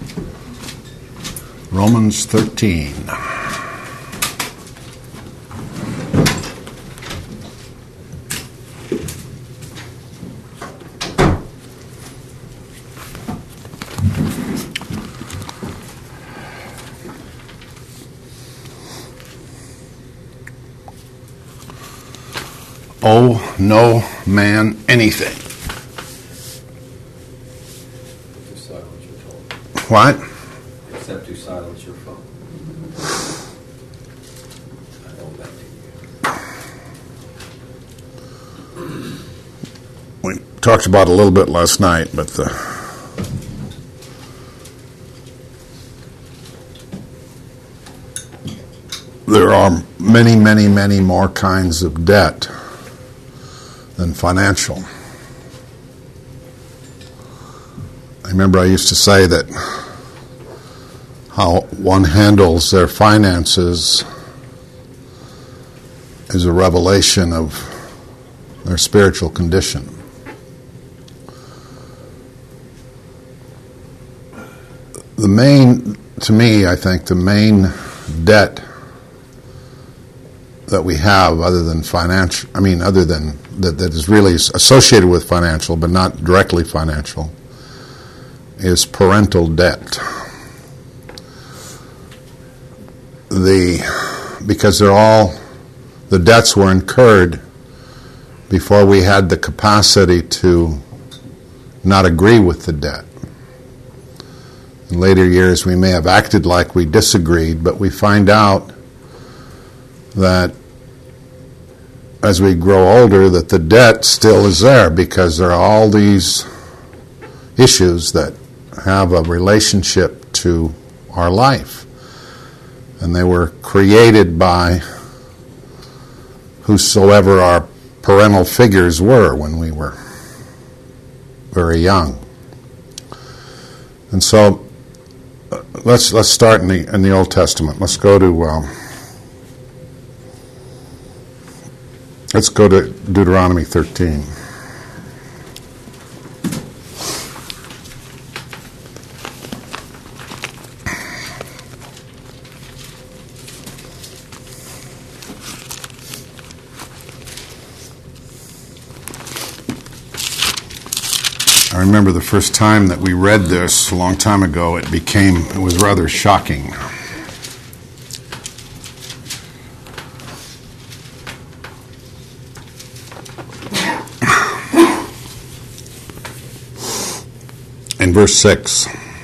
Romans 13. Owe no man anything. To silence your phone. What? Except to silence your phone. I owe that to you. We talked about it a little bit last night, but there are many, many, many more kinds of debt than financial. I remember I used to say that how one handles their finances is a revelation of their spiritual condition. To me, I think the main debt that we have, other than that is really associated with financial, but not directly financial, is parental debt. Because the debts were incurred before we had the capacity to not agree with the debt. In later years, we may have acted like we disagreed, but we find out that as we grow older, that the debt still is there because there are all these issues that have a relationship to our life. And they were created by whosoever our parental figures were when we were very young. And so let's start in the Old Testament. Let's go to Deuteronomy 13. I remember the first time that we read this a long time ago, it was rather shocking. In verse 6,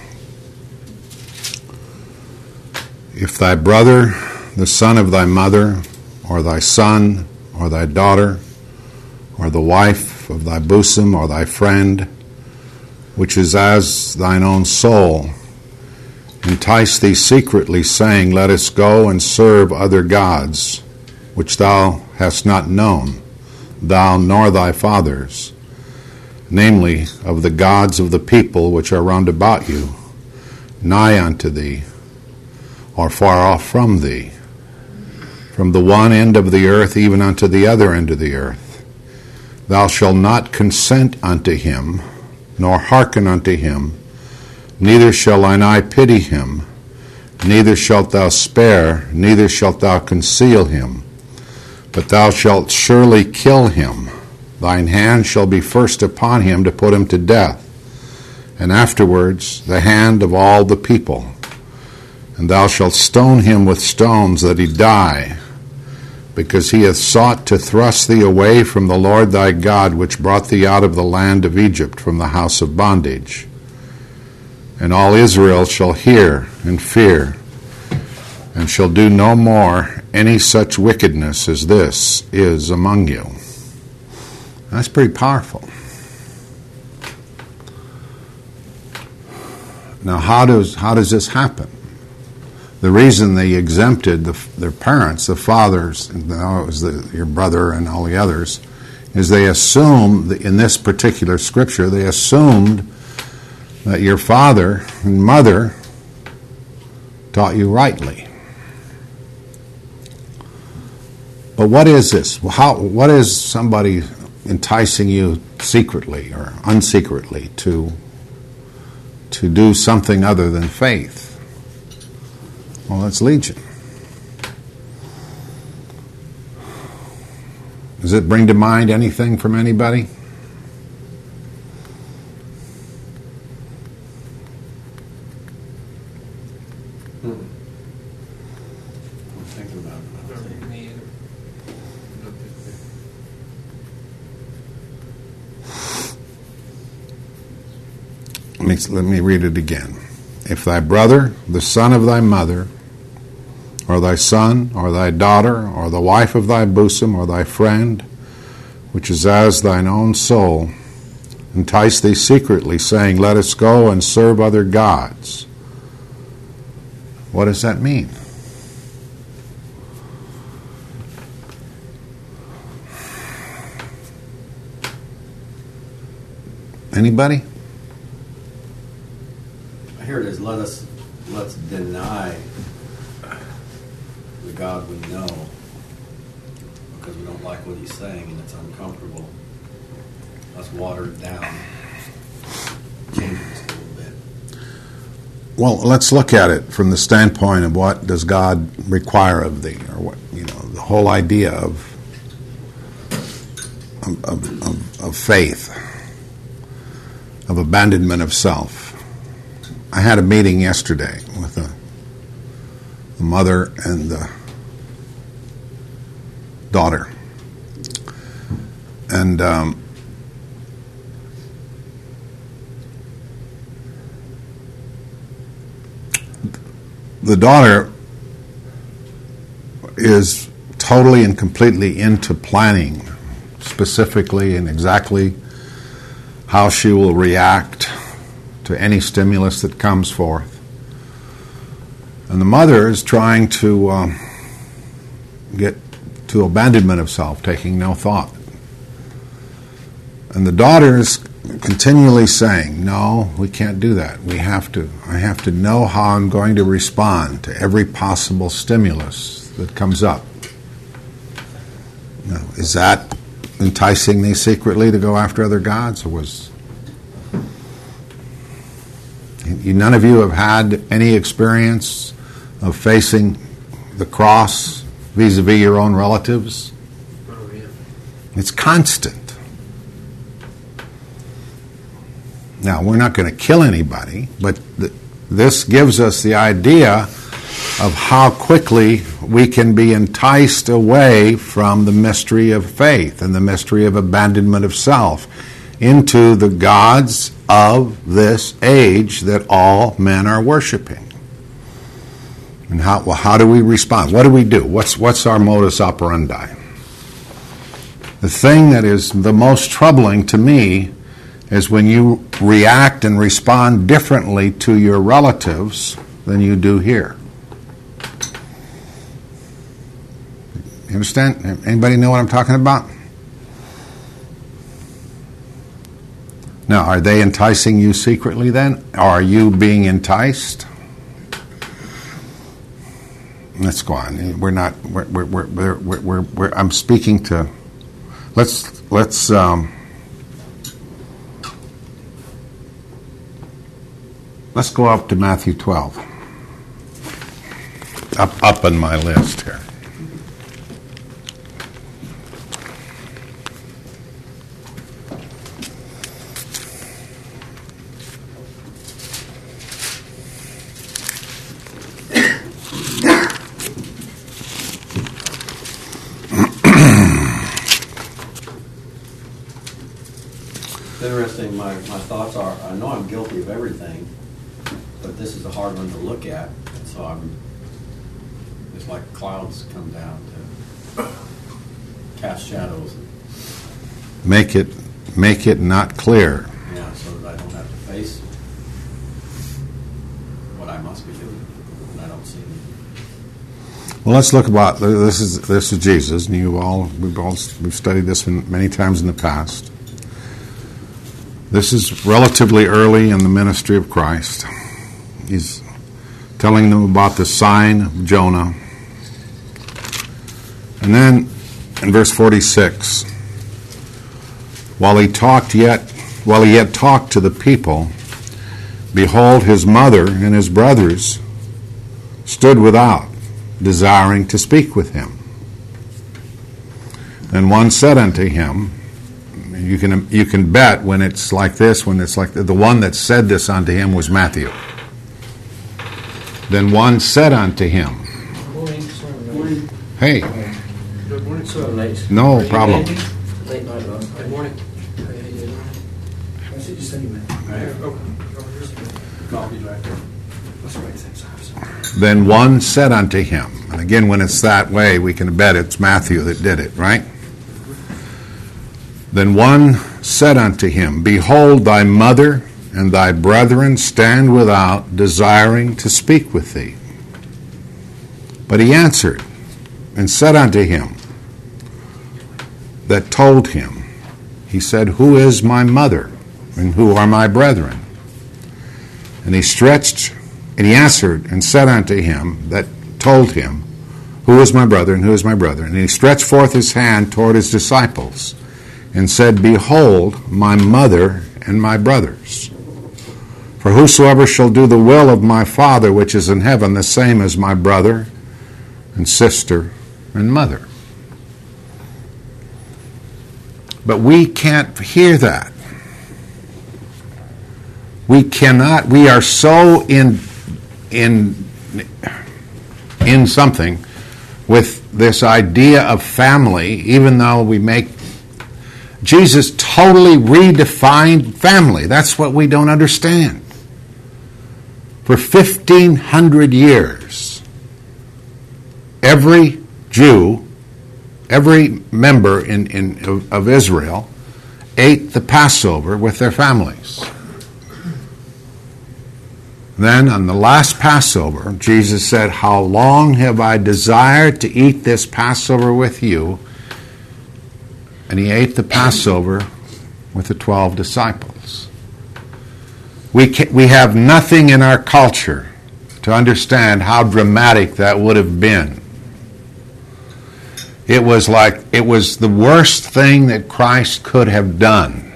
if thy brother, the son of thy mother, or thy son, or thy daughter, or the wife of thy bosom, or thy friend, which is as thine own soul, entice thee secretly, saying, let us go and serve other gods, which thou hast not known, thou nor thy fathers, namely, of the gods of the people which are round about you, nigh unto thee, or far off from thee, from the one end of the earth even unto the other end of the earth. Thou shalt not consent unto him, nor hearken unto him, neither shall thine eye pity him, neither shalt thou spare, neither shalt thou conceal him, but thou shalt surely kill him. Thine hand shall be first upon him to put him to death, and afterwards the hand of all the people. And thou shalt stone him with stones that he die, because he hath sought to thrust thee away from the Lord thy God, which brought thee out of the land of Egypt from the house of bondage. And all Israel shall hear and fear, and shall do no more any such wickedness as this is among you. That's pretty powerful. Now, how does this happen? The reason they exempted their parents, the fathers, it was your brother and all the others, is they assumed, in this particular scripture, they assumed that your father and mother taught you rightly. But what is this? What is somebody enticing you secretly or unsecretly to to do something other than faith? Well, that's Legion. Does it bring to mind anything from anybody? I'm thinking about it. Let me read it again. If thy brother, the son of thy mother, or thy son, or thy daughter, or the wife of thy bosom, or thy friend, which is as thine own soul, entice thee secretly, saying, Let us go and serve other gods. What does that mean? Anybody? Here it is. Let's deny the God we know because we don't like what he's saying and it's uncomfortable. Let's water it down, change it just a little bit. Well, let's look at it from the standpoint of what does God require of thee, or what, the whole idea of faith, of abandonment of self. I had a meeting yesterday with the mother and the daughter. And the daughter is totally and completely into planning specifically and exactly how she will react to any stimulus that comes forth. And the mother is trying to get to abandonment of self, taking no thought. And the daughter is continually saying, no, we can't do that. I have to know how I'm going to respond to every possible stimulus that comes up. Now, is that enticing thee secretly to go after other gods, or was... None of you have had any experience of facing the cross vis-a-vis your own relatives? Oh, yeah. It's constant. Now, we're not going to kill anybody, but this gives us the idea of how quickly we can be enticed away from the mystery of faith and the mystery of abandonment of self into the gods of this age that all men are worshiping. And how do we respond? What do we do? What's our modus operandi? The thing that is the most troubling to me is when you react and respond differently to your relatives than you do here. You understand? Anybody know what I'm talking about? Now, are they enticing you secretly then? Or are you being enticed? Let's go on. We're not. I'm speaking to. Let's go up to Matthew 12. Up on my list here. Interesting, my thoughts are, I know I'm guilty of everything, but this is a hard one to look at, and so it's like clouds come down to cast shadows. Make it not clear. Yeah, so that I don't have to face what I must be doing, and I don't see anything. Well, let's look about this is Jesus, and we've studied this many times in the past. This is relatively early in the ministry of Christ. He's telling them about the sign of Jonah. And then in verse 46, while he yet talked to the people, behold, his mother and his brothers stood without, desiring to speak with him. And one said unto him, you can bet when it's like this, when it's like the one that said this unto him was Matthew. Then one said unto him, hey, Good morning, sir. no problem. Late night, good morning. I see you send him coffee's right there. Then one said unto him, and again, when it's that way, we can bet it's Matthew that did it, right? Then one said unto him, behold, thy mother and thy brethren stand without, desiring to speak with thee. But he answered and said unto him that told him, he said, who is my mother and who are my brethren? And he answered and said unto him that told him, who is my brother and who is my brother? And he stretched forth his hand toward his disciples and said, behold, my mother and my brothers. For whosoever shall do the will of my Father which is in heaven, the same is my brother and sister and mother. But we can't hear that. We cannot. We are so in something with this idea of family, even though we make Jesus totally redefined family. That's what we don't understand. For 1,500 years, every Jew, every member of Israel ate the Passover with their families. Then on the last Passover, Jesus said, how long have I desired to eat this Passover with you? And he ate the Passover with the 12 disciples. We have nothing in our culture to understand how dramatic that would have been. It was the worst thing that Christ could have done.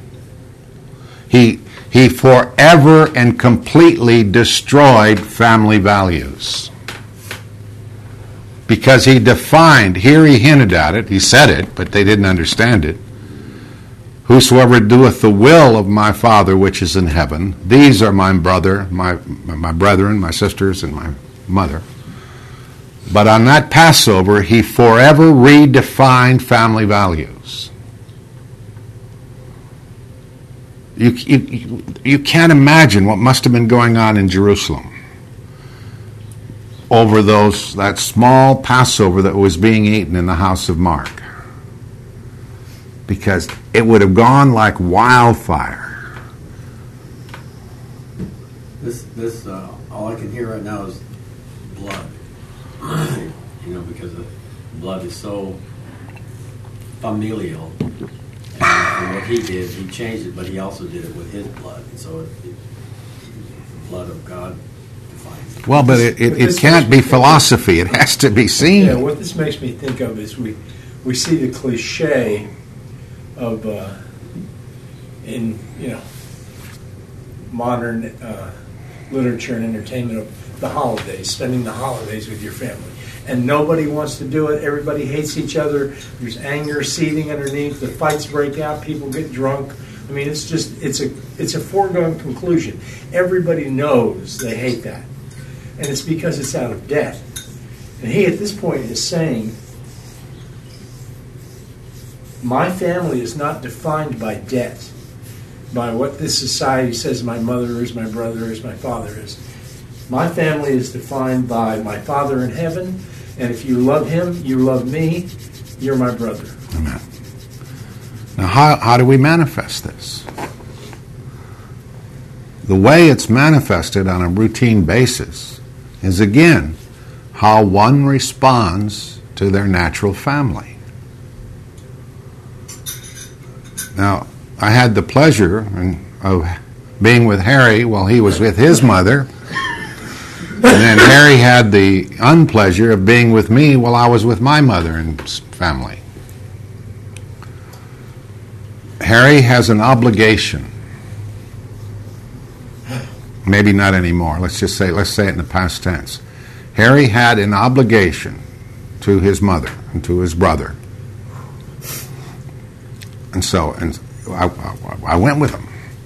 He forever and completely destroyed family values. Because he defined, here he hinted at it, he said it, but they didn't understand it. Whosoever doeth the will of my Father which is in heaven, these are my brother, my brethren, my sisters, and my mother. But on that Passover, he forever redefined family values. You can't imagine what must have been going on in Jerusalem over that small Passover that was being eaten in the house of Mark. Because it would have gone like wildfire. This all I can hear right now is blood. Because the blood is so familial. And what he did, he changed it, but he also did it with his blood. And so the blood of God defines it. Well, but it can't be philosophy. It has to be seen. Yeah, what this makes me think of is we see the cliche of in modern literature and entertainment of the holidays, spending the holidays with your family. And nobody wants to do it. Everybody hates each other. There's anger seething underneath. The fights break out. People get drunk. I mean, it's a foregone conclusion. Everybody knows they hate that. And it's because it's out of debt. And he, at this point, is saying, my family is not defined by debt, by what this society says my mother is, my brother is, my father is. My family is defined by my Father in heaven, and if you love him, you love me, you're my brother. Amen. Now, how do we manifest this? The way it's manifested on a routine basis is, again, how one responds to their natural family. Now, I had the pleasure of being with Harry while he was with his mother, and then Harry had the unpleasure of being with me while I was with my mother and family. Harry has an obligation maybe not anymore. Let's say it in the past tense. Harry had an obligation to his mother and to his brother. And so I went with him.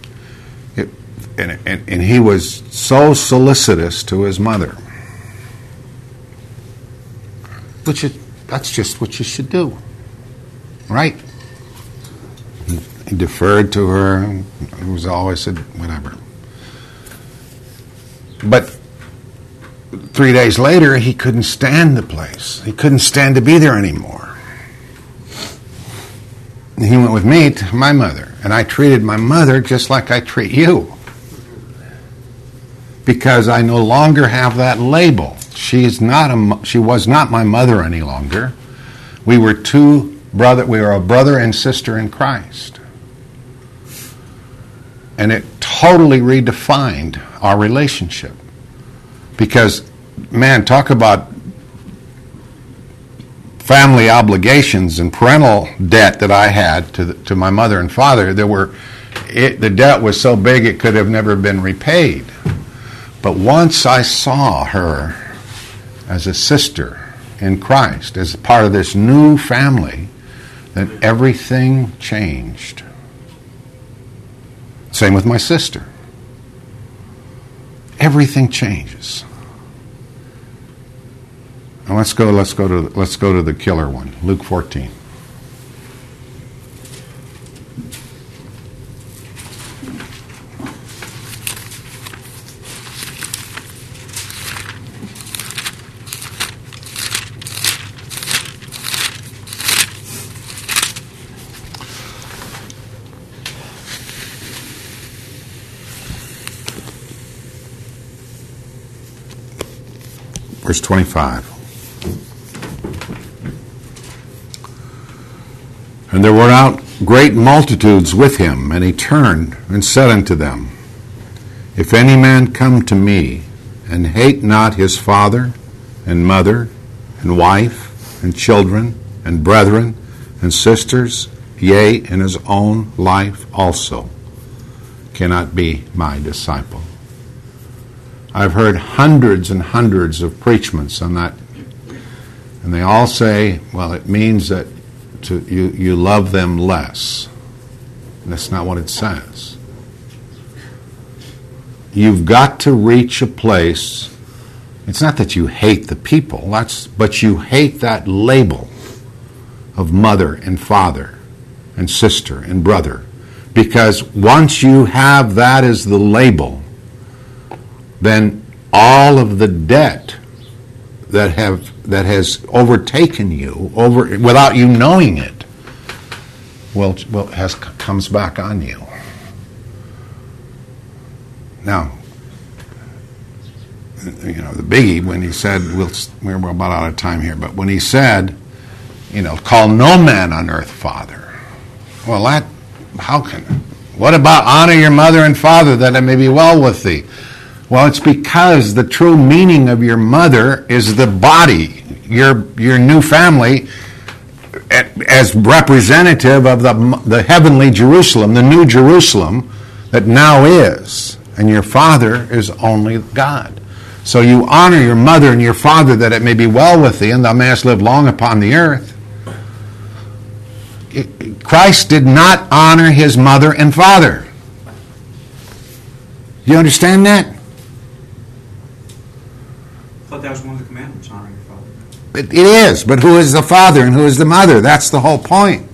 And he was so solicitous to his mother. That's just what you should do. Right? He deferred to her. He was always said, whatever. But 3 days later, he couldn't stand the place. He couldn't stand to be there anymore. And he went with me to my mother. And I treated my mother just like I treat you. Because I no longer have that label. She was not my mother any longer. We were a brother and sister in Christ. And it totally redefined our relationship. Because, man, talk about family obligations and parental debt that I had to my mother and father. The debt was so big it could have never been repaid. But once I saw her as a sister in Christ, as part of this new family, then everything changed. Same with my sister. Everything changes. Now let's go to the killer one, Luke 14. Verse 25. And there were out great multitudes with him, and he turned and said unto them, If any man come to me, and hate not his father, and mother, and wife, and children, and brethren, and sisters, yea, and his own life also, cannot be my disciple. I've heard hundreds and hundreds of preachments on that, and they all say, well, it means that you love them less. And that's not what it says. You've got to reach a place, it's not that you hate the people, but you hate that label of mother and father and sister and brother. Because once you have that as the label, then all of the debt that has overtaken you without you knowing it comes back on you. Now, the biggie when he said, we're about out of time here, but when he said, call no man on earth father. Well, what about honor your mother and father that it may be well with thee? Well, it's because the true meaning of your mother is the body, your new family, as representative of the heavenly Jerusalem, the new Jerusalem that now is. And your father is only God. So you honor your mother and your father that it may be well with thee, and thou mayest live long upon the earth. Christ did not honor his mother and father. You understand that? I thought that was one of the commandments, honoring your father. It is, but who is the father and who is the mother? That's the whole point.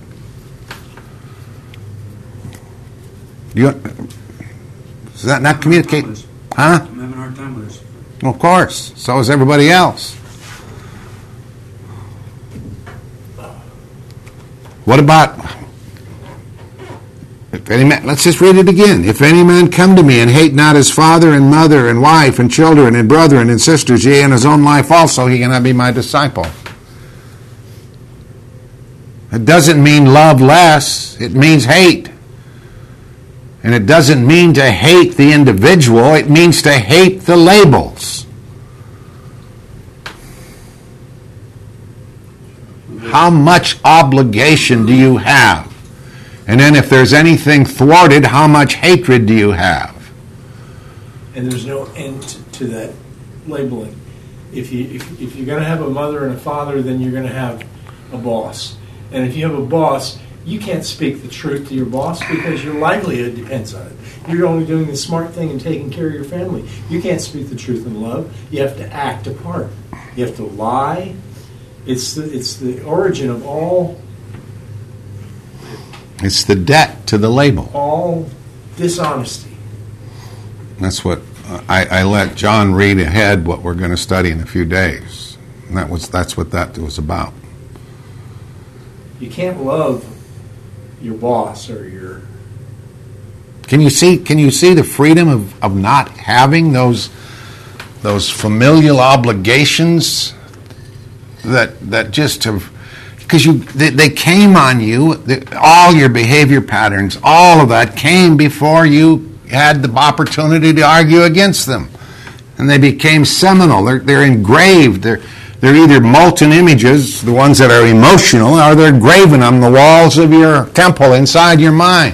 Does that not communicate? Huh? I'm having a hard time with this. Well, of course. So is everybody else. What about, let's just read it again. If any man come to me and hate not his father and mother and wife and children and brethren and sisters, yea, and his own life also, he cannot be my disciple. It doesn't mean love less. It means hate. And it doesn't mean to hate the individual. It means to hate the labels. How much obligation do you have? And then if there's anything thwarted, how much hatred do you have? and there's no end to that labeling. If you're going to have a mother and a father, then you're going to have a boss. And if you have a boss, you can't speak the truth to your boss because your livelihood depends on it. You're only doing the smart thing and taking care of your family. You can't speak the truth in love. You have to act a part. You have to lie. It's the origin of all. It's the debt to the label. All dishonesty. That's what I let John read ahead what we're going to study in a few days. And that's what that was about. You can't love your boss or your... Can you see the freedom of not having those familial obligations that just have, because they came on you, all your behavior patterns, all of that came before you had the opportunity to argue against them, and they became seminal. They're engraved. They're either molten images, the ones that are emotional, or they're graven on the walls of your temple inside your mind.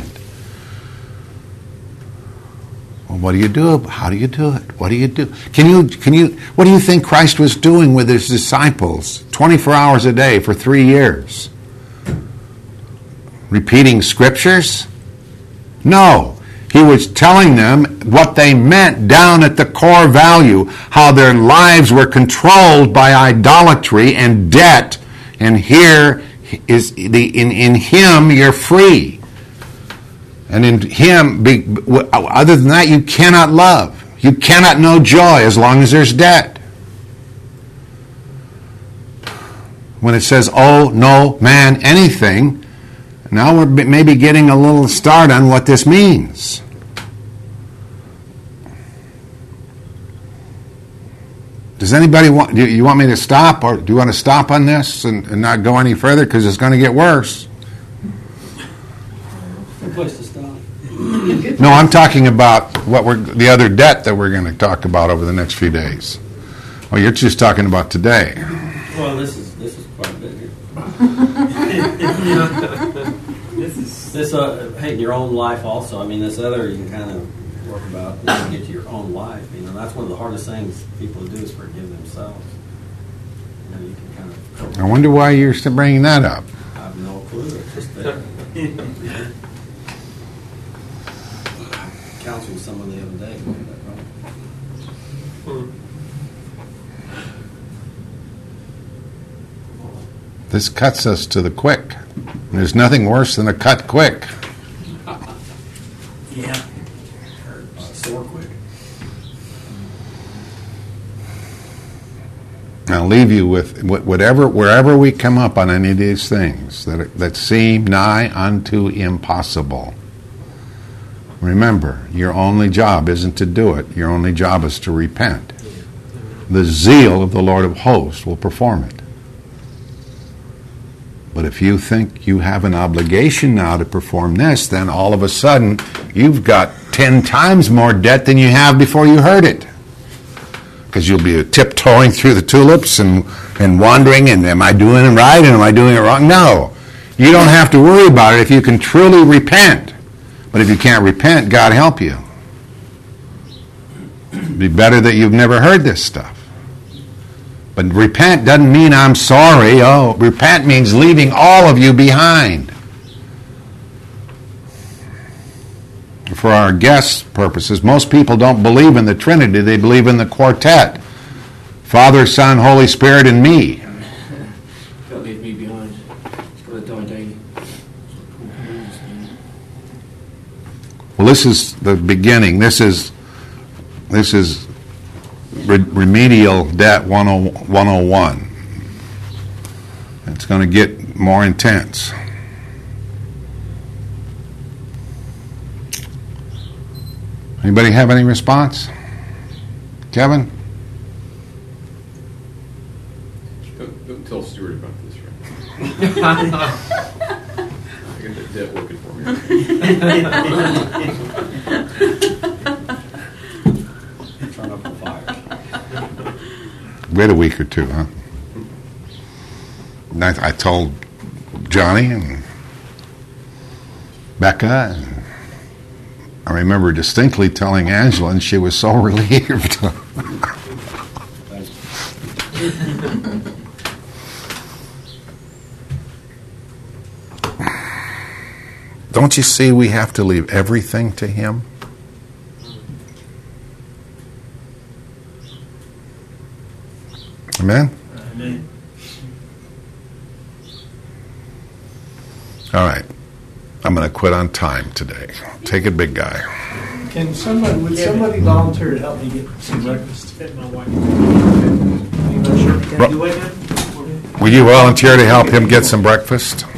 Well, what do you do? How do you do it? What do you do? What do you think Christ was doing with his disciples 24 hours a day for 3 years? Repeating scriptures? No. He was telling them what they meant down at the core value, how their lives were controlled by idolatry and debt, and here is in Him you're free. And in Him, other than that, you cannot love. You cannot know joy as long as there's debt. When it says, "Oh, no man anything," now we're maybe getting a little start on what this means. Does anybody want? Do you want me to stop, or do you want to stop on this and not go any further because it's going to get worse? Good place to stop. No, I'm talking about the other debt that we're going to talk about over the next few days. Oh, you're just talking about today. Well, this is quite a bit here. Hey, your own life also. I mean, this other you can kind of work about when you get to your own life. You know, that's one of the hardest things people do is forgive themselves. You know, you can kind of. I wonder why you're still bringing that up. I have no clue. It's just there. Counseling someone the other day. This cuts us to the quick. There's nothing worse than a cut quick. Yeah. Sore quick. I'll leave you with wherever we come up on any of these things that seem nigh unto impossible. Remember, your only job isn't to do it. Your only job is to repent. The zeal of the Lord of hosts will perform it. But if you think you have an obligation now to perform this, then all of a sudden you've got 10 times more debt than you have before you heard it. Because you'll be tiptoeing through the tulips and wondering, and am I doing it right and am I doing it wrong? No. You don't have to worry about it if you can truly repent. But if you can't repent, God help you. It'd be better that you've never heard this stuff. But repent doesn't mean I'm sorry. Oh, repent means leaving all of you behind. For our guest purposes, most people don't believe in the Trinity. They believe in the quartet. Father, Son, Holy Spirit, and me. Don't leave me behind. It's going to die daily. Well, this is the beginning. This is remedial debt 101. It's going to get more intense. Anybody have any response? Kevin? Don't tell Stuart about this, right? I got that debt working for me. Turn up the fire. Wait a week or two, huh? And I told Johnny and Becca and I remember distinctly telling Angela, and she was so relieved. Thanks. Don't you see we have to leave everything to Him? Amen? Amen. All right. I'm going to quit on time today. Take it, big guy. Would somebody volunteer to help me get some breakfast? My wife. Will you volunteer to help him get some breakfast?